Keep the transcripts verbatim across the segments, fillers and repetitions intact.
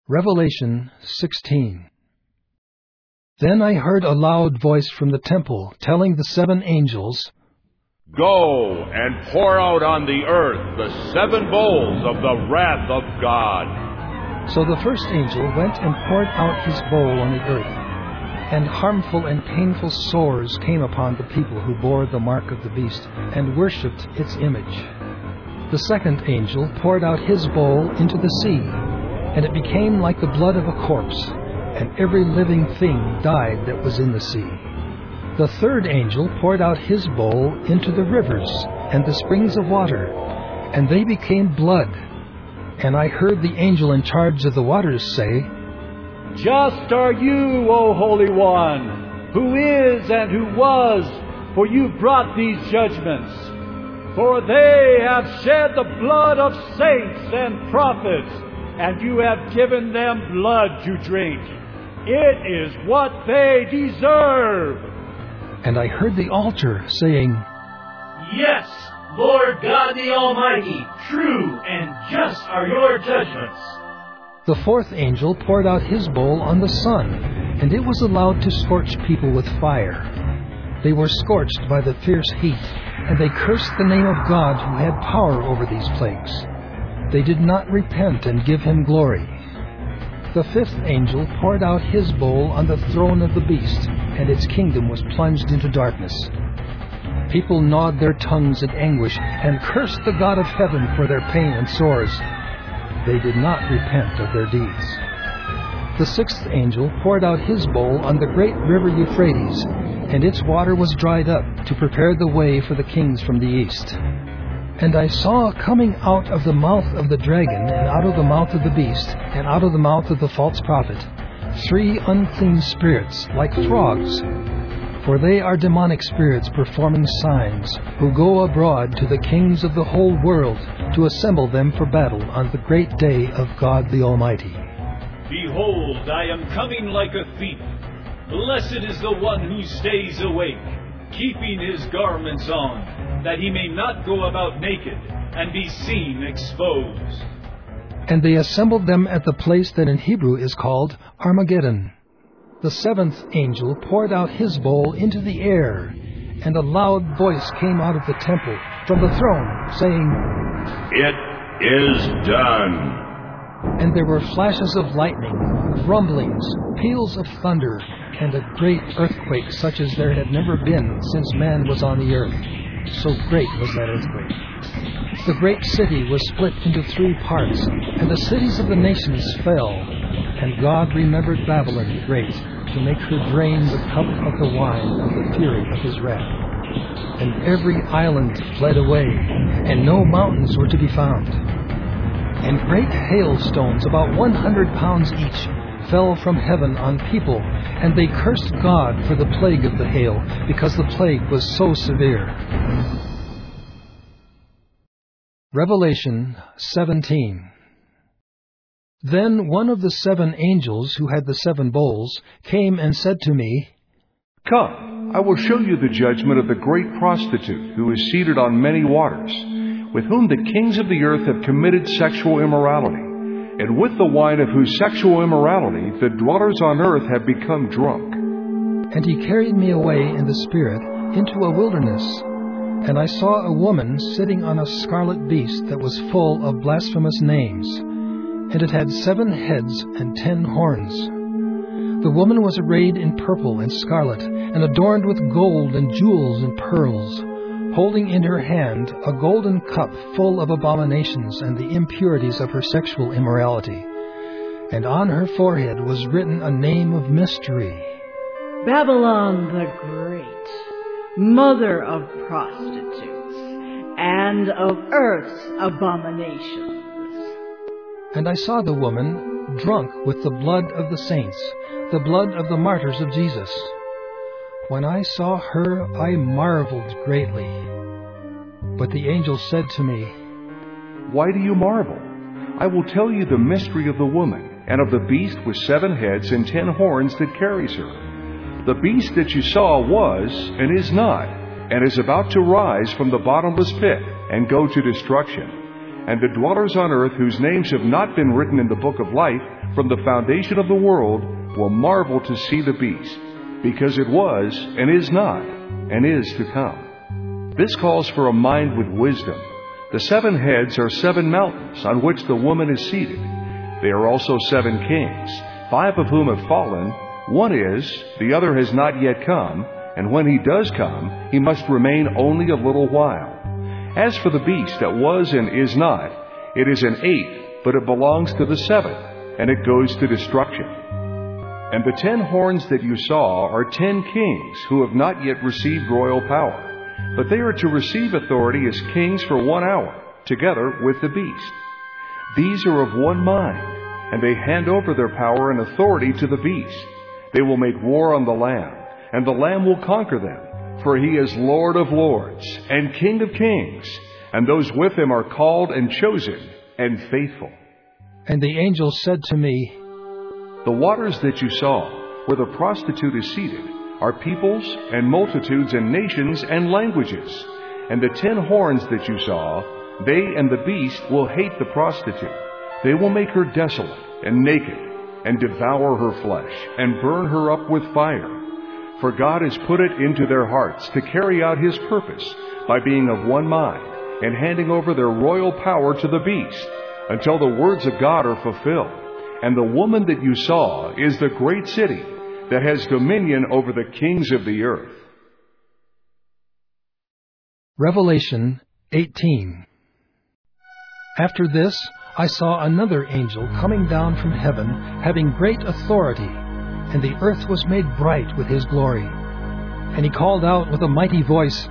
Revelation sixteen. Then I heard a loud voice from the temple, telling the seven angels, "Go and pour out on the earth the seven bowls of the wrath of God." So the first angel went and poured out his bowl on the earth, and harmful and painful sores came upon the people who bore the mark of the beast and worshipped its image. The second angel poured out his bowl into the sea, and it became like the blood of a corpse, and every living thing died that was in the sea. The third angel poured out his bowl into the rivers and the springs of water, and they became blood. And I heard the angel in charge of the waters say, "Just are you, O Holy One, who is and who was, for you brought these judgments. For they have shed the blood of saints and prophets, and you have given them blood to drink. It is what they deserve." And I heard the altar saying, "Yes, Lord God the Almighty, true and just are your judgments." The fourth angel poured out his bowl on the sun, and it was allowed to scorch people with fire. They were scorched by the fierce heat, and they cursed the name of God who had power over these plagues. They did not repent and give him glory. The fifth angel poured out his bowl on the throne of the beast, and its kingdom was plunged into darkness. People gnawed their tongues in anguish and cursed the God of heaven for their pain and sores. They did not repent of their deeds. The sixth angel poured out his bowl on the great river Euphrates, and its water was dried up to prepare the way for the kings from the east. And I saw coming out of the mouth of the dragon, and out of the mouth of the beast, and out of the mouth of the false prophet, three unclean spirits, like frogs. For they are demonic spirits performing signs, who go abroad to the kings of the whole world to assemble them for battle on the great day of God the Almighty. "Behold, I am coming like a thief. Blessed is the one who stays awake, keeping his garments on, that he may not go about naked and be seen exposed." And they assembled them at the place that in Hebrew is called Armageddon. The seventh angel poured out his bowl into the air, and a loud voice came out of the temple from the throne, saying, "It is done." And there were flashes of lightning, rumblings, peals of thunder, and a great earthquake such as there had never been since man was on the earth. So great was that earthquake. The great city was split into three parts, and the cities of the nations fell. And God remembered Babylon the Great, to make her drain the cup of the wine of the fury of his wrath. And every island fled away, and no mountains were to be found. And great hailstones, about one hundred pounds each, fell from heaven on people, and they cursed God for the plague of the hail, because the plague was so severe. Revelation seventeen. Then one of the seven angels who had the seven bowls came and said to me, "Come, I will show you the judgment of the great prostitute who is seated on many waters, with whom the kings of the earth have committed sexual immorality, and with the wine of whose sexual immorality the dwellers on earth have become drunk." And he carried me away in the Spirit into a wilderness, and I saw a woman sitting on a scarlet beast that was full of blasphemous names, and it had seven heads and ten horns. The woman was arrayed in purple and scarlet, and adorned with gold and jewels and pearls, holding in her hand a golden cup full of abominations and the impurities of her sexual immorality. And on her forehead was written a name of mystery: Babylon the Great, mother of prostitutes, and of earth's abominations. And I saw the woman drunk with the blood of the saints, the blood of the martyrs of Jesus. When I saw her, I marveled greatly. But the angel said to me, "Why do you marvel? I will tell you the mystery of the woman, and of the beast with seven heads and ten horns that carries her. The beast that you saw was, and is not, and is about to rise from the bottomless pit, and go to destruction. And the dwellers on earth whose names have not been written in the book of life from the foundation of the world will marvel to see the beast, because it was, and is not, and is to come. This calls for a mind with wisdom. The seven heads are seven mountains on which the woman is seated. They are also seven kings, five of whom have fallen. One is, the other has not yet come, and when he does come, he must remain only a little while. As for the beast that was and is not, it is an eighth, but it belongs to the seventh, and it goes to destruction. And the ten horns that you saw are ten kings who have not yet received royal power, but they are to receive authority as kings for one hour, together with the beast. These are of one mind, and they hand over their power and authority to the beast. They will make war on the Lamb, and the Lamb will conquer them, for he is Lord of lords and King of kings, and those with him are called and chosen and faithful. And the angel said to me, The waters that you saw, where the prostitute is seated, are peoples and multitudes and nations and languages. And the ten horns that you saw, they and the beast will hate the prostitute. They will make her desolate and naked, and devour her flesh, and burn her up with fire. For God has put it into their hearts to carry out his purpose by being of one mind, and handing over their royal power to the beast, until the words of God are fulfilled. And the woman that you saw is the great city that has dominion over the kings of the earth. Revelation eighteen. After this, I saw another angel coming down from heaven, having great authority, and the earth was made bright with his glory. And he called out with a mighty voice,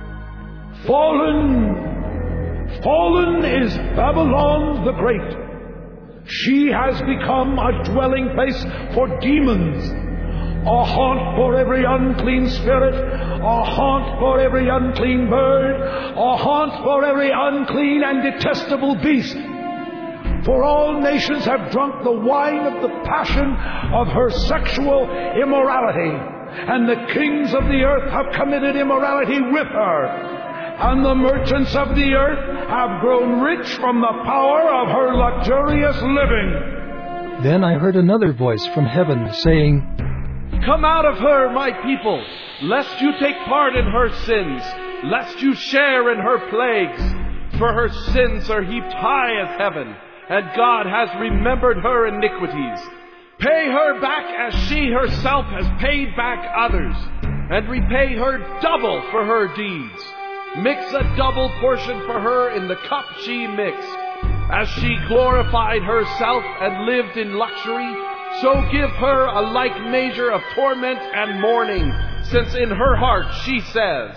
Fallen! Fallen is Babylon the Great. She has become a dwelling place for demons, a haunt for every unclean spirit, a haunt for every unclean bird, a haunt for every unclean and detestable beast. For all nations have drunk the wine of the passion of her sexual immorality, and the kings of the earth have committed immorality with her, and the merchants of the earth have grown rich from the power of her luxurious living. Then I heard another voice from heaven saying, Come out of her, my people, lest you take part in her sins, lest you share in her plagues. For her sins are heaped high as heaven, and God has remembered her iniquities. Pay her back as she herself has paid back others, and repay her double for her deeds. Mix a double portion for her in the cup she mixed. As she glorified herself and lived in luxury, so give her a like measure of torment and mourning, since in her heart she says,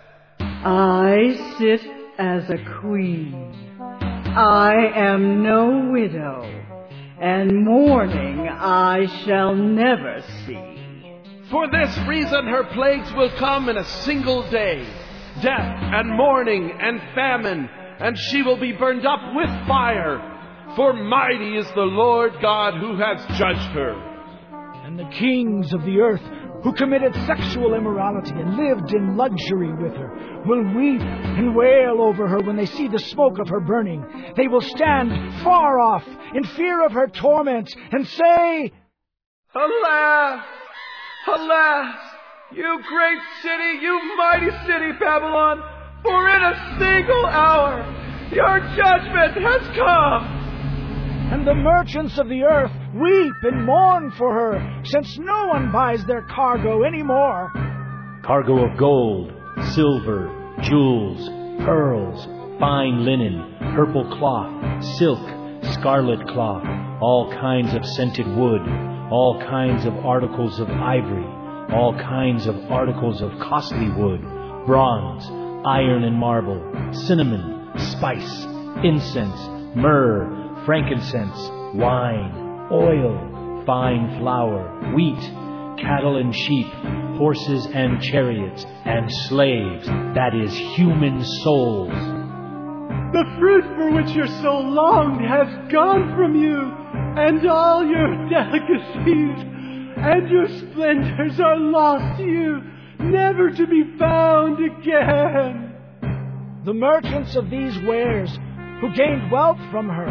I sit as a queen. I am no widow, and mourning I shall never see. For this reason her plagues will come in a single day, death and mourning and famine, and she will be burned up with fire. For mighty is the Lord God who has judged her. And the kings of the earth, who committed sexual immorality and lived in luxury with her, will weep and wail over her when they see the smoke of her burning. They will stand far off in fear of her torment and say, Alas! Alas! You great city, you mighty city, Babylon! For in a single hour your judgment has come! And the merchants of the earth weep and mourn for her, since no one buys their cargo anymore. Cargo of gold, silver, jewels, pearls, fine linen, purple cloth, silk, scarlet cloth, all kinds of scented wood, all kinds of articles of ivory, all kinds of articles of costly wood, bronze, iron and marble, cinnamon, spice, incense, myrrh, frankincense, wine, oil, fine flour, wheat, cattle and sheep, horses and chariots, and slaves, that is, human souls. The fruit for which your soul longed has gone from you, and all your delicacies and your splendors are lost to you, never to be found again. The merchants of these wares, who gained wealth from her,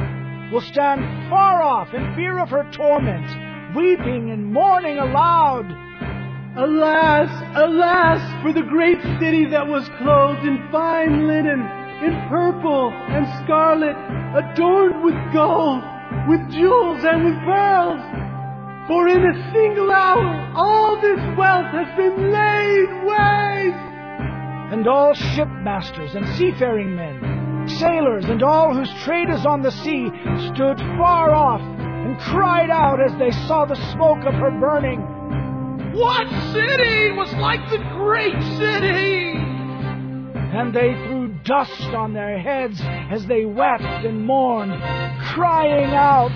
will stand far off in fear of her torment, weeping and mourning aloud. Alas, alas, for the great city that was clothed in fine linen, in purple and scarlet, adorned with gold, with jewels and with pearls. For in a single hour all this wealth has been laid waste. And all shipmasters and seafaring men, sailors and all whose trade is on the sea, stood far off and cried out as they saw the smoke of her burning, "What city was like the great city?" And they threw dust on their heads as they wept and mourned, crying out,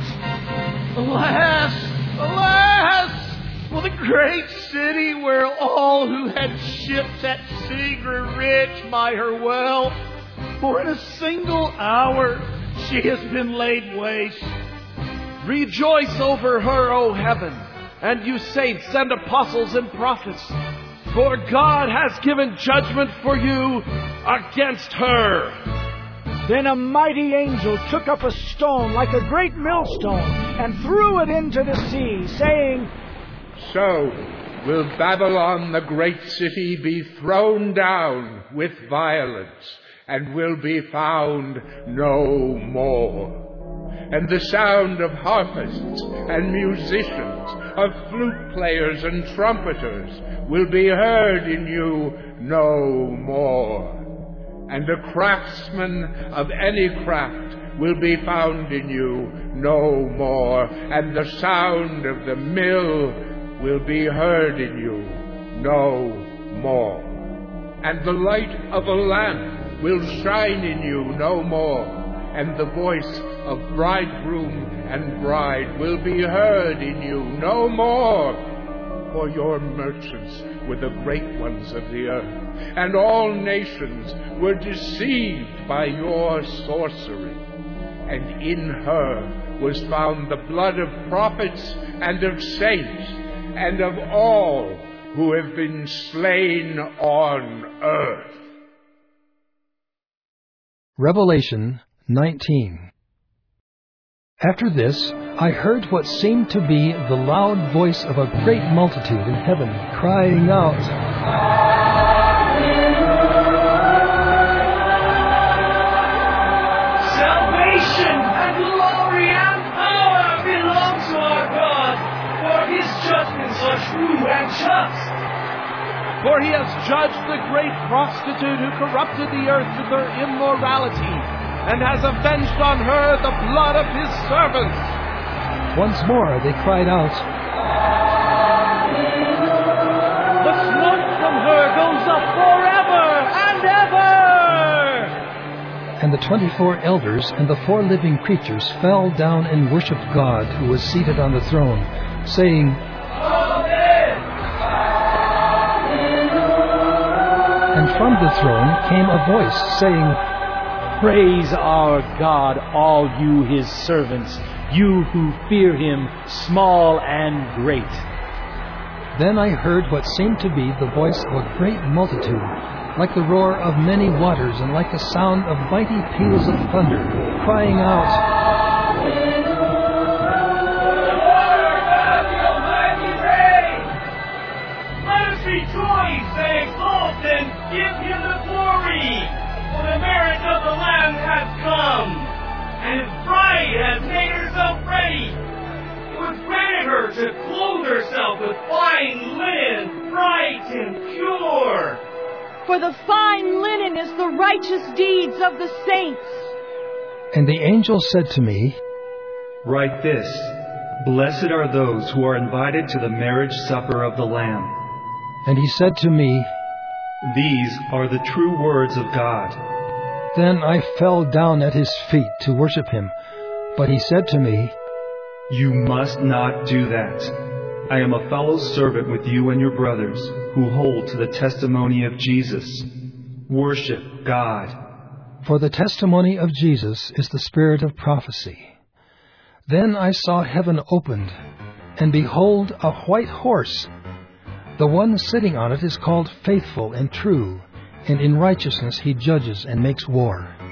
"Alas! Alas! For the great city where all who had ships at sea grew rich by her wealth. For in a single hour she has been laid waste. Rejoice over her, O heaven, and you saints and apostles and prophets, for God has given judgment for you against her." Then a mighty angel took up a stone like a great millstone and threw it into the sea, saying, "So will Babylon the great city be thrown down with violence, and will be found no more. And the sound of harpists and musicians, of flute players and trumpeters will be heard in you no more. And a craftsman of any craft will be found in you no more, and the sound of the mill will be heard in you no more. And the light of a lamp will shine in you no more, and the voice of bridegroom and bride will be heard in you no more. For your merchants were the great ones of the earth, and all nations were deceived by your sorcery. And in her was found the blood of prophets and of saints, and of all who have been slain on earth." Revelation nineteen. After this, I heard what seemed to be the loud voice of a great multitude in heaven, crying out, "Salvation and glory and power belong to our God, for his judgments are true and just. For he has judged the great prostitute who corrupted the earth with her immorality, and has avenged on her the blood of his servants." Once more they cried out, "The smoke from her goes up forever and ever!" And the twenty-four elders and the four living creatures fell down and worshipped God who was seated on the throne, saying, Amen! And from the throne came a voice saying, "Praise our God, all you his servants, you who fear him, small and great." Then I heard what seemed to be the voice of a great multitude, like the roar of many waters and like the sound of mighty peals of thunder, crying out, "Let us rejoice and exult and give him the glory, for the marriage of the Lamb has come, and his bride has made herself ready. It was granted her to clothe herself with fine linen, bright and pure. For the fine linen is the righteous deeds of the saints." And the angel said to me, "Write this, blessed are those who are invited to the marriage supper of the Lamb." And he said to me, "These are the true words of God." Then I fell down at his feet to worship him. But he said to me, "You must not do that. I am a fellow servant with you and your brothers who hold to the testimony of Jesus. Worship God." For the testimony of Jesus is the spirit of prophecy. Then I saw heaven opened, and behold, a white horse. The one sitting on it is called Faithful and True, and in righteousness he judges and makes war.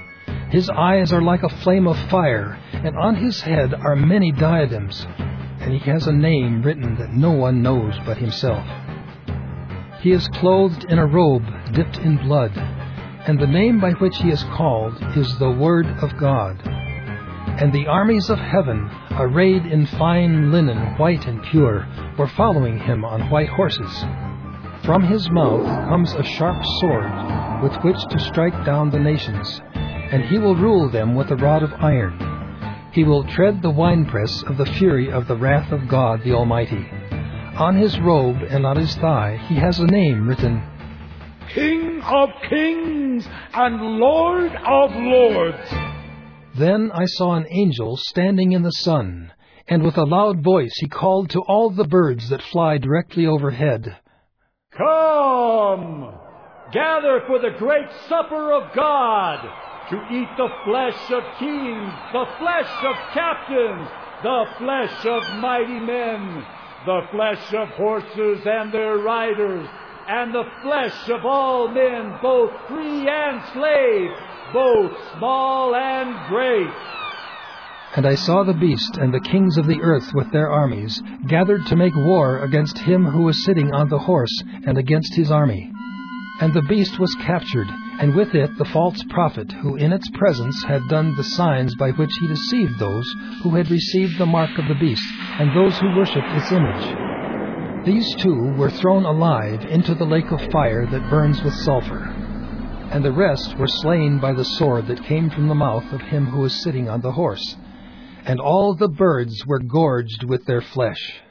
His eyes are like a flame of fire, and on his head are many diadems, and he has a name written that no one knows but himself. He is clothed in a robe dipped in blood, and the name by which he is called is the Word of God. And the armies of heaven, arrayed in fine linen, white and pure, were following him on white horses. From his mouth comes a sharp sword, with which to strike down the nations, and he will rule them with a rod of iron. He will tread the winepress of the fury of the wrath of God the Almighty. On his robe and on his thigh he has a name written, King of Kings and Lord of Lords. Then I saw an angel standing in the sun, and with a loud voice he called to all the birds that fly directly overhead, Come, gather for the great supper of God, to eat the flesh of kings, the flesh of captains, the flesh of mighty men, the flesh of horses and their riders, and the flesh of all men, both free and slave, both small and great. And I saw the beast and the kings of the earth with their armies, gathered to make war against him who was sitting on the horse and against his army. And the beast was captured, and with it the false prophet, who in its presence had done the signs by which he deceived those who had received the mark of the beast, and those who worshipped its image. These two were thrown alive into the lake of fire that burns with sulfur. And the rest were slain by the sword that came from the mouth of him who was sitting on the horse. And all the birds were gorged with their flesh.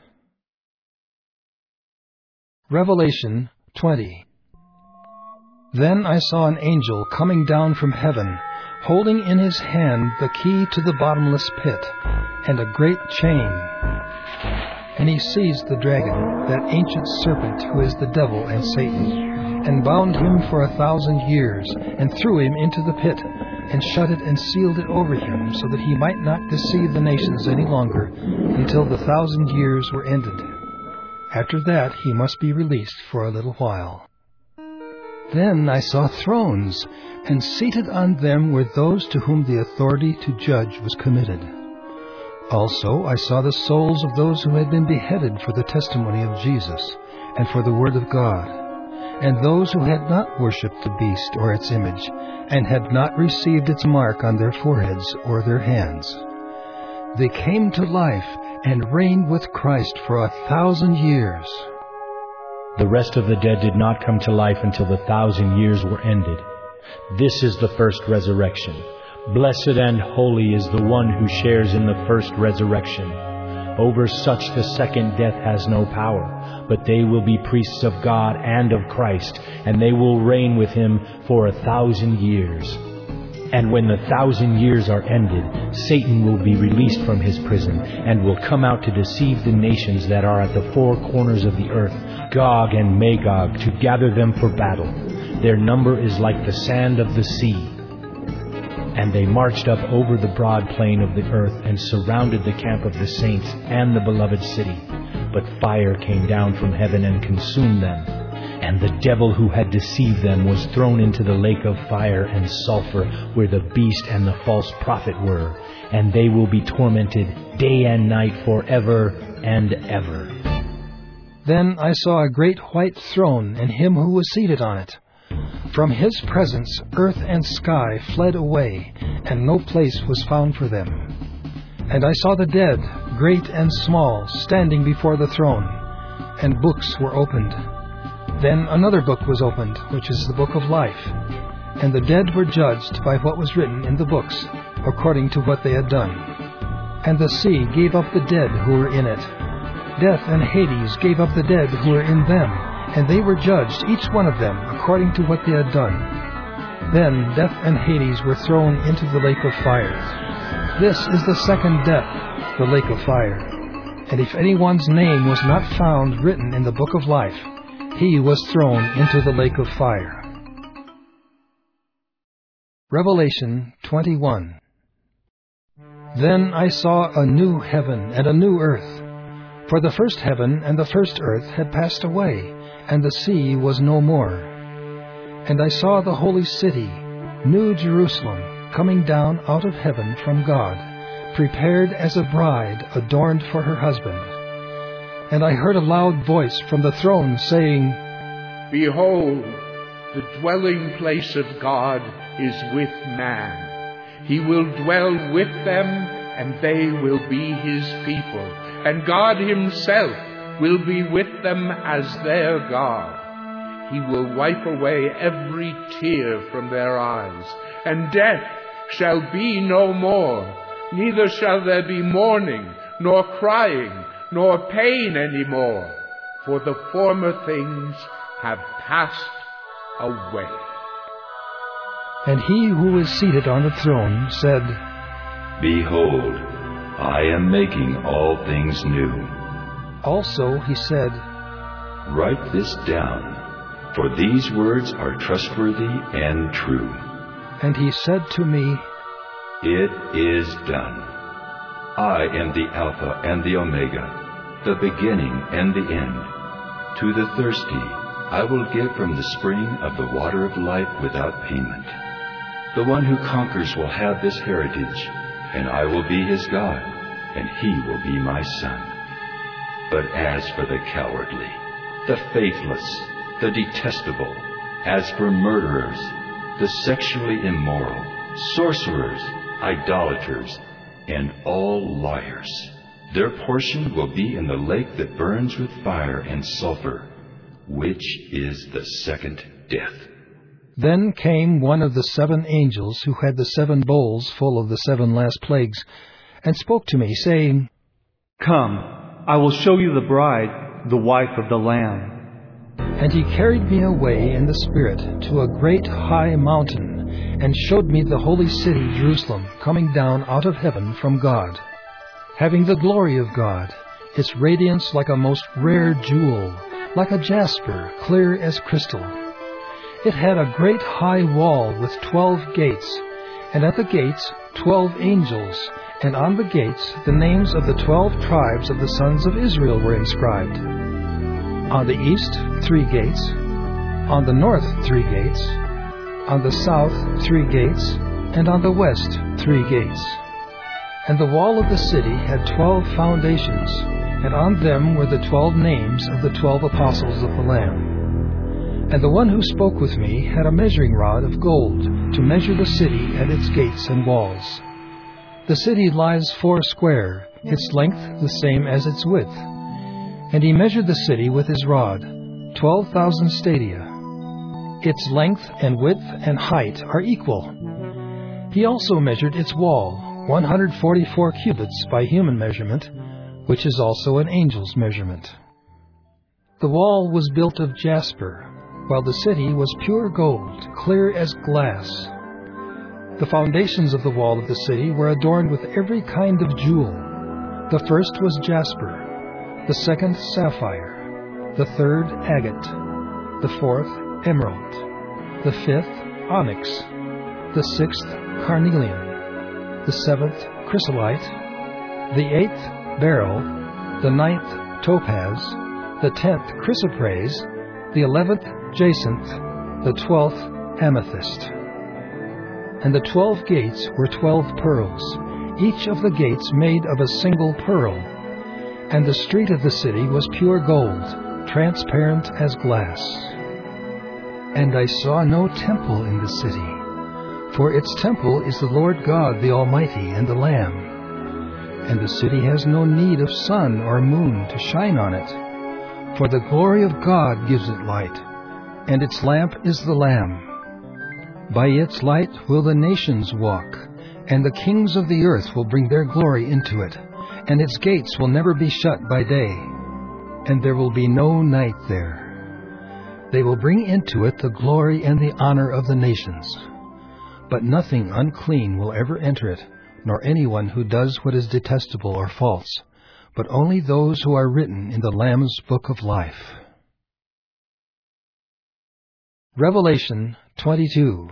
Revelation twenty. Then I saw an angel coming down from heaven, holding in his hand the key to the bottomless pit, and a great chain. And he seized the dragon, that ancient serpent who is the devil and Satan, and bound him for a thousand years, and threw him into the pit, and shut it and sealed it over him, so that he might not deceive the nations any longer, until the thousand years were ended. After that he must be released for a little while. Then I saw thrones, and seated on them were those to whom the authority to judge was committed. Also I saw the souls of those who had been beheaded for the testimony of Jesus, and for the word of God, and those who had not worshipped the beast or its image, and had not received its mark on their foreheads or their hands. They came to life and reigned with Christ for a thousand years. The rest of the dead did not come to life until the thousand years were ended. This is the first resurrection. Blessed and holy is the one who shares in the first resurrection. Over such the second death has no power, but they will be priests of God and of Christ, and they will reign with him for a thousand years. And when the thousand years are ended, Satan will be released from his prison, and will come out to deceive the nations that are at the four corners of the earth, Gog and Magog, to gather them for battle. Their number is like the sand of the sea. And they marched up over the broad plain of the earth, and surrounded the camp of the saints and the beloved city. But fire came down from heaven and consumed them. And the devil who had deceived them was thrown into the lake of fire and sulfur, where the beast and the false prophet were. And they will be tormented day and night forever and ever. Then I saw a great white throne, and him who was seated on it. From his presence earth and sky fled away, and no place was found for them. And I saw the dead, great and small, standing before the throne, and books were opened. Then another book was opened, which is the book of life. And the dead were judged by what was written in the books, according to what they had done. And the sea gave up the dead who were in it. Death and Hades gave up the dead who were in them, and they were judged, each one of them, according to what they had done. Then death and Hades were thrown into the lake of fire. This is the second death, the lake of fire. And if anyone's name was not found written in the book of life, he was thrown into the lake of fire. Revelation twenty-one. Then I saw a new heaven and a new earth. For the first heaven and the first earth had passed away, and the sea was no more. And I saw the holy city, New Jerusalem, coming down out of heaven from God, prepared as a bride adorned for her husband. And I heard a loud voice from the throne saying, Behold, the dwelling place of God is with man. He will dwell with them, and they will be his people, and God himself will be with them as their God. He will wipe away every tear from their eyes, and death shall be no more. Neither shall there be mourning, nor crying, nor pain any more, for the former things have passed away. And he who was seated on the throne said, Behold, I am making all things new. Also he said, Write this down, for these words are trustworthy and true. And he said to me, It is done. I am the Alpha and the Omega, the beginning and the end. To the thirsty I will give from the spring of the water of life without payment. The one who conquers will have this heritage, and I will be his God, and he will be my son. But as for the cowardly, the faithless, the detestable, as for murderers, the sexually immoral, sorcerers, idolaters, and all liars, their portion will be in the lake that burns with fire and sulfur, which is the second death. Then came one of the seven angels who had the seven bowls full of the seven last plagues, and spoke to me, saying, Come, I will show you the bride, the wife of the Lamb. And he carried me away in the Spirit to a great high mountain, and showed me the holy city Jerusalem coming down out of heaven from God, having the glory of God, its radiance like a most rare jewel, like a jasper, clear as crystal. It had a great high wall with twelve gates, and at the gates twelve angels, and on the gates the names of the twelve tribes of the sons of Israel were inscribed. On the east, three gates. On the north, three gates. On the south, three gates. And on the west, three gates. And the wall of the city had twelve foundations, and on them were the twelve names of the twelve apostles of the Lamb. And the one who spoke with me had a measuring rod of gold to measure the city at its gates and walls. The city lies four square, its length the same as its width. And he measured the city with his rod, twelve thousand stadia. Its length and width and height are equal. He also measured its wall, one hundred forty-four cubits by human measurement, which is also an angel's measurement. The wall was built of jasper, while the city was pure gold, clear as glass. The foundations of the wall of the city were adorned with every kind of jewel. The first was jasper, the second sapphire, the third agate, the fourth emerald, the fifth onyx, the sixth carnelian, the seventh chrysolite, the eighth beryl, the ninth topaz, the tenth chrysoprase, the eleventh jacinth, the twelfth amethyst. And the twelve gates were twelve pearls, each of the gates made of a single pearl. And the street of the city was pure gold, transparent as glass. And I saw no temple in the city, for its temple is the Lord God the Almighty and the Lamb. And the city has no need of sun or moon to shine on it, for the glory of God gives it light, and its lamp is the Lamb. By its light will the nations walk, and the kings of the earth will bring their glory into it. And its gates will never be shut by day, and there will be no night there. They will bring into it the glory and the honor of the nations. But nothing unclean will ever enter it, nor anyone who does what is detestable or false, but only those who are written in the Lamb's book of life. Revelation twenty-two.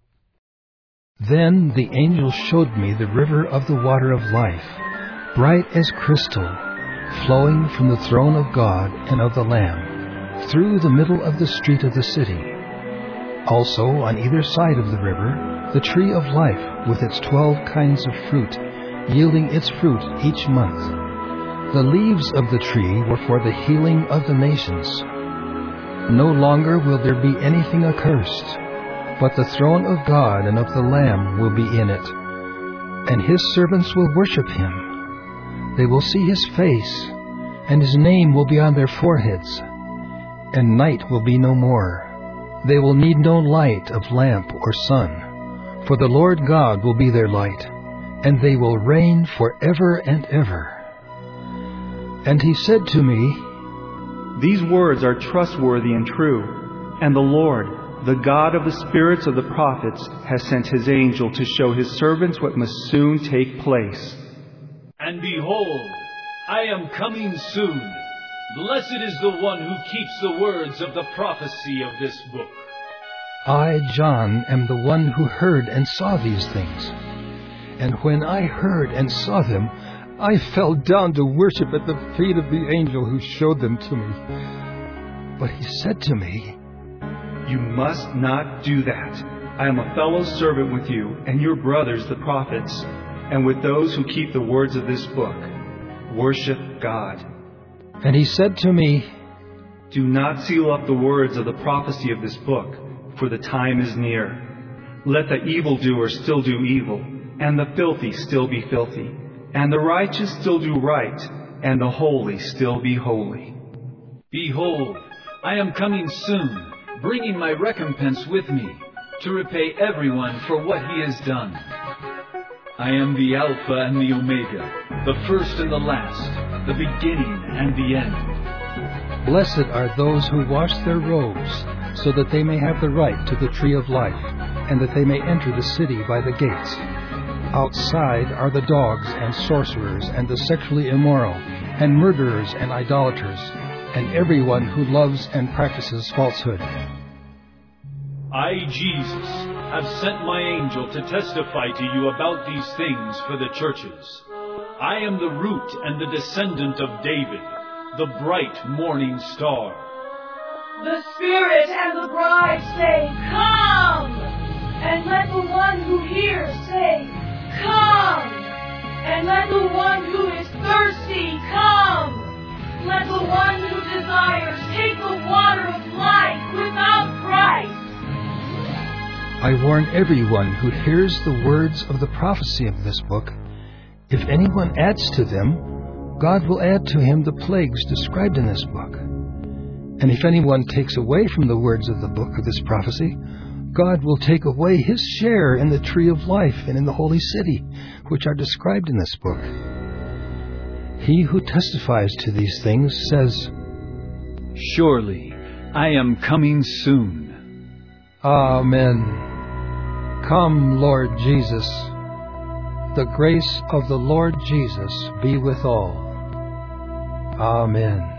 Then the angel showed me the river of the water of life, bright as crystal, flowing from the throne of God and of the Lamb, through the middle of the street of the city. Also, on either side of the river, the tree of life with its twelve kinds of fruit, yielding its fruit each month. The leaves of the tree were for the healing of the nations. No longer will there be anything accursed, but the throne of God and of the Lamb will be in it, and his servants will worship him. They will see his face, and his name will be on their foreheads, and night will be no more. They will need no light of lamp or sun, for the Lord God will be their light, and they will reign forever and ever. And he said to me, These words are trustworthy and true, and the Lord, the God of the spirits of the prophets, has sent his angel to show his servants what must soon take place. And behold, I am coming soon. Blessed is the one who keeps the words of the prophecy of this book. I, John, am the one who heard and saw these things. And when I heard and saw them, I fell down to worship at the feet of the angel who showed them to me. But he said to me, You must not do that. I am a fellow servant with you and your brothers the prophets, and with those who keep the words of this book. Worship God. And he said to me, Do not seal up the words of the prophecy of this book, for the time is near. Let the evildoer still do evil, and the filthy still be filthy, and the righteous still do right, and the holy still be holy. Behold, I am coming soon, bringing my recompense with me, to repay everyone for what he has done. I am the Alpha and the Omega, the first and the last, the beginning and the end. Blessed are those who wash their robes, so that they may have the right to the tree of life, and that they may enter the city by the gates. Outside are the dogs and sorcerers and the sexually immoral, and murderers and idolaters, and everyone who loves and practices falsehood. I, Jesus, have sent my angel to testify to you about these things for the churches. I am the root and the descendant of David, the bright morning star. The Spirit and the bride say, Come! And let the one who hears say, Come! And let the one who is thirsty come! Let the one who desires take the water of life without price. I warn everyone who hears the words of the prophecy of this book. If anyone adds to them, God will add to him the plagues described in this book. And if anyone takes away from the words of the book of this prophecy, God will take away his share in the tree of life and in the holy city, which are described in this book. He who testifies to these things says, Surely I am coming soon. Amen. Come, Lord Jesus. The grace of the Lord Jesus be with all. Amen.